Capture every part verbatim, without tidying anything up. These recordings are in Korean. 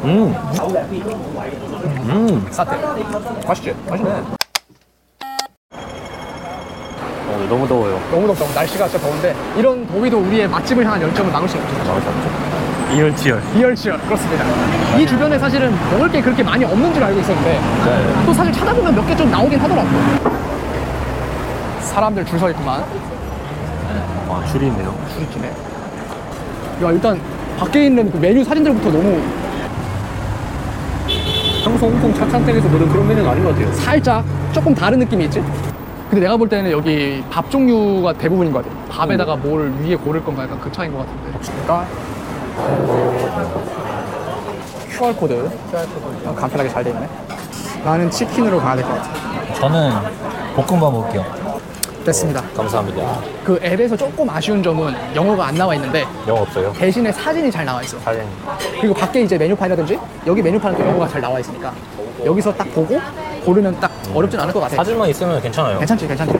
음. 음. 사태. 맛있지? 맛있네. 어, 너무 더워요. 너무 덥다. 날씨가 진짜 더운데 이런 더위도 우리의 맛집을 향한 열정을 막을 수는 없죠. 막을 수 없죠. 이열치열. 이열치열. 그렇습니다. 이 주변에 사실은 먹을 게 그렇게 많이 없는 줄 알고 있었는데 네. 또 사실 찾아보면 몇 개 좀 나오긴 하더라고. 사람들 줄 서 있구만. 와, 줄이 있네요. 줄이 기네. 야, 일단 밖에 있는 그 메뉴 사진들부터 너무 평소 홍콩 차창땡에서 보던 그런 메뉴는 아닌 것 같아요. 살짝 조금 다른 느낌이 있지? 근데 내가 볼 때는 여기 밥 종류가 대부분인 것 같아. 밥에다가 음. 뭘 위에 고를 건가 약간 그 차이인 것 같은데. 그러니까 큐알코드. 큐알코드. 간편하게 잘 돼 있네. 나는 치킨으로 가야 될 것 같아. 저는 볶음밥 먹을게요. 됐습니다. 감사합니다. 그 앱에서 조금 아쉬운 점은 영어가 안 나와 있는데 영어 없어요? 대신에 사진이 잘 나와 있어. 사진. 그리고 밖에 이제 메뉴판이라든지 여기 메뉴판은 또 영어가 잘 나와 있으니까 여기서 딱 보고 고르면 딱 어렵진 않을 것 같아. 사진만 있으면 괜찮아요. 괜찮지, 괜찮지.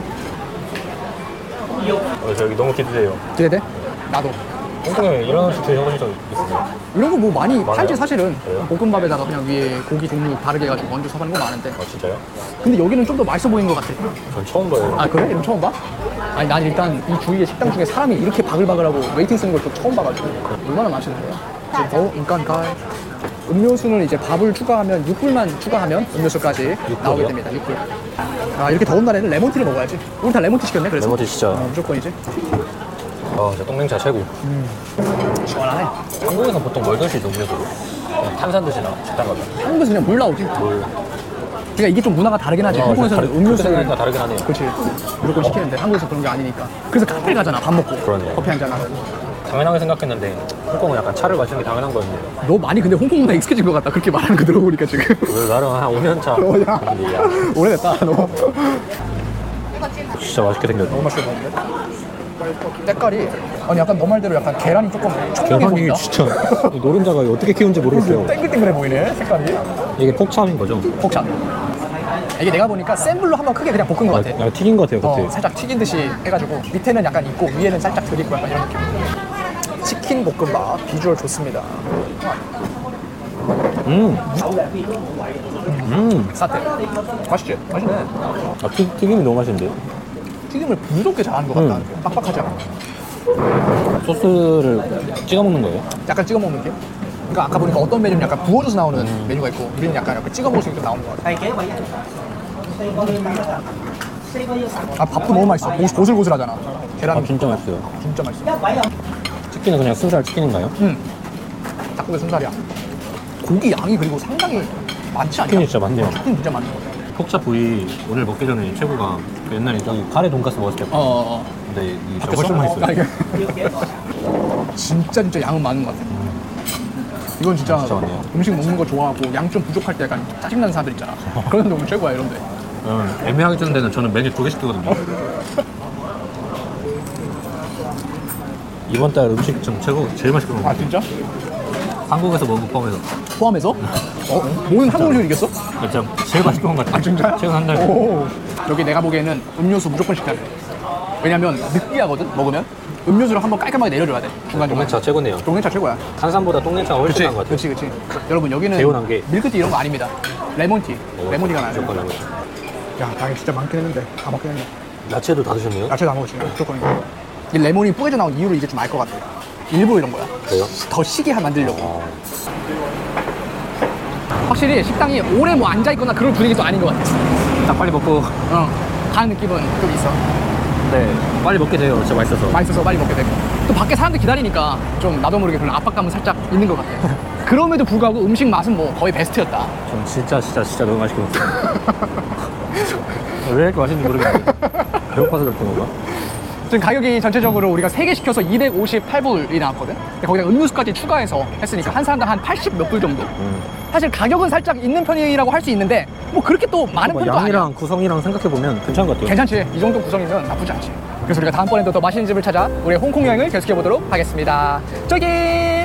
어, 저 여기 너무 기대돼요. 기대돼? 나도. 홍콩에 이런 음식 드셔보신 적 있으세요? 이런 거 뭐 많이 많아요? 팔지 사실은. 그래요? 볶음밥에다가 그냥 위에 고기 종류 다르게 해가지고 먼저 사는 거 많은데. 아, 진짜요? 근데 여기는 좀 더 맛있어 보이는 것 같아. 전 처음 봐요. 아 그래? 이런 처음 봐? 아니 난 일단 이 주위에 식당 중에 사람이 이렇게 바글바글하고 웨이팅 쓰는 걸 또 처음 봐가지고 얼마나 맛있는데요? 어? 인간가 음료수는 이제 밥을 추가하면 육 불만 추가하면 음료수까지 나오게 됩니다. 육 불. 아 이렇게 더운 날에는 레몬티를 먹어야지. 우리 다 레몬티 시켰네 그래서. 레몬티 진짜. 어, 무조건이지. 아, 진짜 똥냉차 최고. 시원하네. 한국에서 보통 뭘 드시죠, 음료수로? 그냥 탄산 드시나? 식당 가면? 한국에서 그냥 물 나오지. 물. 그러니까 이게 좀 문화가 다르긴 하지. 어, 한국에서는 다르- 음료수를 그때는 다르긴 하네요. 그렇지 무조건 시키는데 한국에서 그런 게 아니니까. 그래서 카페 가잖아 밥 먹고. 그러네요. 커피 한잔 하고. 당연하게 생각했는데 홍콩은 약간 차를 마시는 게 당연한 거였네요. 너 많이 근데 홍콩 문화 익숙해진 것 같다. 그렇게 말하는 거 들어보니까 지금. 왜 나름 한 오 년 차. 어, 야. 근데 야, 오래됐다 너. 진짜 맛있게 생겼네. 너무 맛있게 먹는데? 때깔이 아니 약간 너 말대로 약간 계란이 조금 청량해 계란이 보인다. 진짜 노른자가 어떻게 키운지 모르겠어요. 땡글땡글해 보이네 색깔이. 이게 폭참인 거죠? 폭찬. 이게 내가 보니까 센 불로 한번 크게 그냥 볶은 것 같아. 약간 튀긴 것 같아요, 겉에. 어, 살짝 튀긴 듯이 해가지고 밑에는 약간 있고 위에는 살짝 덜 있고 약간 이런 느낌. 치킨 볶음밥 비주얼 좋습니다. 음. 음. 사태. 맛있지? 맛있네. 아, 튀, 튀김이 너무 맛있는데요? 튀김을 부드럽게 잘하는 것 같다. 음. 빡빡하지 않아. 소스를 찍어 먹는 거예요? 약간 찍어 먹는 게. 그러니까 아까 보니까 어떤 메뉴는 약간 부어줘서 나오는 음. 메뉴가 있고 우리는 약간 이렇게 찍어 먹을 수 있게 나오는 것 같아. 아 밥도 너무 맛있어. 고슬, 고슬고슬하잖아. 계란 아, 진짜 맛있어요. 진짜 맛있어. 치킨은 그냥 순살 치킨인가요? 응. 닭고기 순살이야. 고기 양이 그리고 상당히 많지 않냐? 치킨이 진짜 많네요. 치킨 진짜 많은 것 같아. 폭차 부위 오늘 먹기 전에 최고가 그 옛날에 저기 카레 돈가스 먹었을 때. 어어어. 근데 이 진짜 훨씬 맛있어요. 아, 이게 진짜 진짜 양은 많은 것 같아. 이건 진짜, 진짜 많네요. 음식 먹는 거 좋아하고 양 좀 부족할 때 약간 짜증나는 사람들 있잖아. 그런 데 오면 최고야 이런데. 음, 애매하게 주는 데는 저는 메뉴 두 개씩 뜨거든요. 이번 달 음식 좀 최고 제일 맛있게 먹은 것 아 같아요. 진짜? 한국에서 먹은 거 포함해서 포함해서? 어? 모든 한국 음식을 이겼어? 진짜 제일 맛있게 먹은 것 같아요. 아 진짜야? 최근 한 달. 오. 여기 내가 보기에는 음료수 무조건 시켜야 돼. 왜냐면 느끼하거든 먹으면 음료수를 한번 깔끔하게 내려줘야 돼. 중간중간. 똥냉차 최고네요. 똥냉차 최고야. 탄산보다 똥냉차가 훨씬 그치 나은 것 같아요. 그치 그치. 여러분 여기는 개운한 게. 밀크티 이런 거 아닙니다. 레몬티. 레몬티가 나요. 무조건 레몬. 야 당이 진짜 많긴 했는데 다 먹긴 했네. 야채도 다 드셨네요? 야채 다 먹었지. 무조건 이거. 이 레몬이 뿌려져 나온 이유를 이제 좀 알 것 같아. 일부러 이런 거야. 그래요? 더 시게 만들려고. 아, 확실히 식당이 오래 뭐 앉아있거나 그런 분위기도 아닌 것 같아. 딱 빨리 먹고. 어, 가는 느낌은 좀 있어. 네, 빨리 먹게 돼요. 진짜 맛있어서. 맛있어서 빨리 먹게 되고. 또 밖에 사람들 기다리니까 좀 나도 모르게 그런 압박감은 살짝 있는 것 같아. 그럼에도 불구하고 음식 맛은 뭐 거의 베스트였다. 전 진짜 진짜 진짜 너무 맛있게 먹었어요. 왜 이렇게 맛있는지 모르겠는데. 배고파서 그랬던 건가? 지금 가격이 전체적으로 우리가 세 개 시켜서 이백오십팔 불이 나왔거든? 근데 거기다 음료수까지 추가해서 했으니까 한 사람당 한 팔십 몇 불 정도? 음. 사실 가격은 살짝 있는 편이라고 할 수 있는데 뭐 그렇게 또 많은 뭐 편도 아니야. 양이랑 구성이랑 생각해보면 괜찮은 것 같아요. 괜찮지. 이 정도 구성이면 나쁘지 않지. 그래서 우리가 다음번에도 더 맛있는 집을 찾아 우리의 홍콩 여행을 계속해보도록 하겠습니다. 저기!